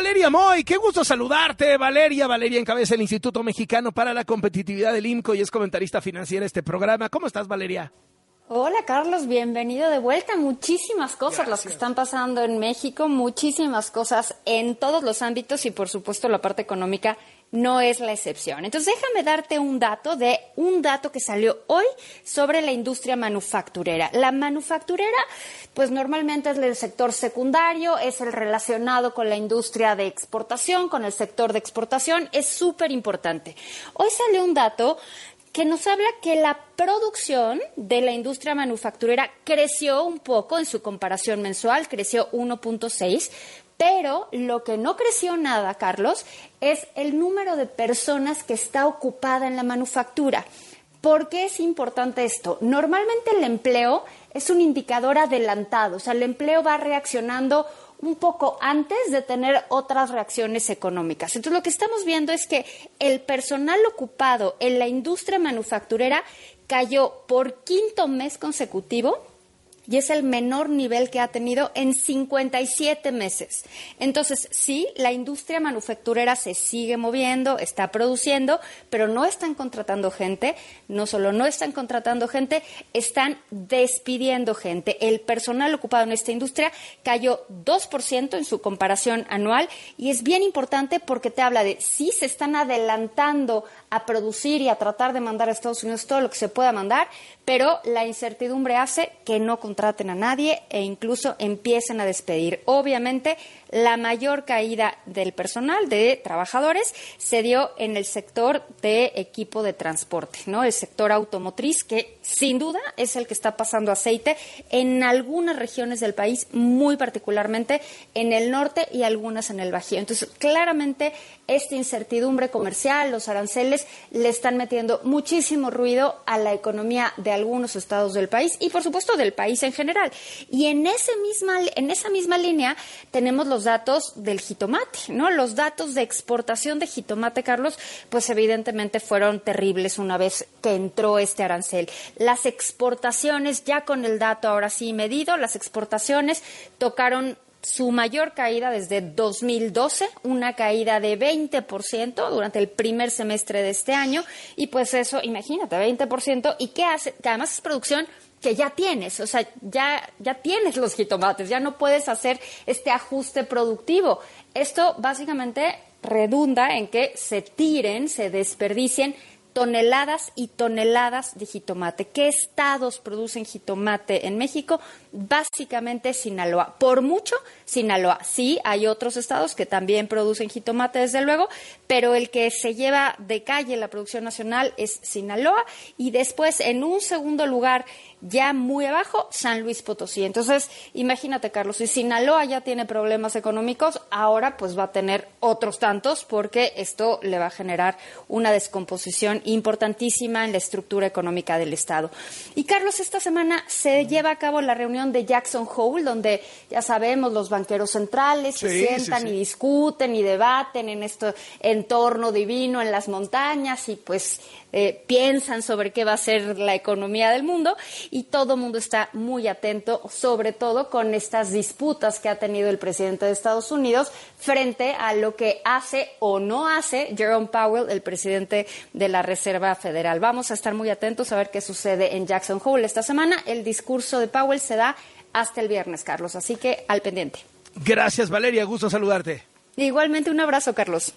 Valeria Moy, qué gusto saludarte, Valeria. Valeria encabeza el Instituto Mexicano para la Competitividad del IMCO y es comentarista financiera de este programa. ¿Cómo estás, Valeria? Hola, Carlos, bienvenido de vuelta. Muchísimas cosas las que están pasando en México, muchísimas cosas en todos los ámbitos y, por supuesto, la parte económica no es la excepción. Entonces, déjame darte un dato que salió hoy sobre la industria manufacturera. La manufacturera, pues normalmente es el sector secundario, es el relacionado con la industria de exportación, con el sector de exportación, es súper importante. Hoy salió un dato que nos habla que la producción de la industria manufacturera creció un poco en su comparación mensual, creció 1.6%, pero lo que no creció nada, Carlos, es el número de personas que está ocupada en la manufactura. ¿Por qué es importante esto? Normalmente el empleo es un indicador adelantado, o sea, el empleo va reaccionando un poco antes de tener otras reacciones económicas. Entonces, lo que estamos viendo es que el personal ocupado en la industria manufacturera cayó por quinto mes consecutivo y es el menor nivel que ha tenido en 57 meses. Entonces, sí, la industria manufacturera se sigue moviendo, está produciendo, pero no están contratando gente. No solo no están contratando gente, están despidiendo gente. El personal ocupado en esta industria cayó 2% en su comparación anual y es bien importante porque te habla de si se están adelantando a producir y a tratar de mandar a Estados Unidos todo lo que se pueda mandar, pero la incertidumbre hace que no contraten a nadie e incluso empiecen a despedir. Obviamente, la mayor caída del personal, de trabajadores, se dio en el sector de equipo de transporte, ¿no? El sector automotriz, que sin duda es el que está pasando aceite en algunas regiones del país, muy particularmente en el norte y algunas en el Bajío. Entonces, claramente, esta incertidumbre comercial, los aranceles, le están metiendo muchísimo ruido a la economía de algunos estados del país y, por supuesto, del país en general. Y en esa misma línea tenemos los datos del jitomate, ¿no? Los datos de exportación de jitomate, Carlos, pues evidentemente fueron terribles una vez que entró este arancel. Las exportaciones, ya con el dato ahora sí medido, las exportaciones tocaron su mayor caída desde 2012, una caída de 20% durante el primer semestre de este año, y pues eso, imagínate, 20%, ¿y qué hace? Que además es producción que ya tienes, o sea, ya tienes los jitomates, ya no puedes hacer este ajuste productivo. Esto básicamente redunda en que se tiren, se desperdicien toneladas y toneladas de jitomate. ¿Qué estados producen jitomate en México? Básicamente Sinaloa. Por mucho, Sinaloa. Sí, hay otros estados que también producen jitomate, desde luego, pero el que se lleva de calle la producción nacional es Sinaloa y después, en un segundo lugar, ya muy abajo, San Luis Potosí. Entonces, imagínate, Carlos, si Sinaloa ya tiene problemas económicos, ahora pues va a tener otros tantos porque esto le va a generar una descomposición importantísima en la estructura económica del Estado. Y, Carlos, esta semana se lleva a cabo la reunión de Jackson Hole, donde ya sabemos los banqueros centrales se sientan y discuten y debaten en este entorno divino en las montañas y pues piensan sobre qué va a ser la economía del mundo y todo el mundo está muy atento, sobre todo con estas disputas que ha tenido el presidente de Estados Unidos frente a lo que hace o no hace Jerome Powell, el presidente de la Reserva Federal. Vamos a estar muy atentos a ver qué sucede en Jackson Hole esta semana. El discurso de Powell se da hasta el viernes, Carlos, así que al pendiente. Gracias, Valeria, gusto saludarte. Igualmente, un abrazo, Carlos.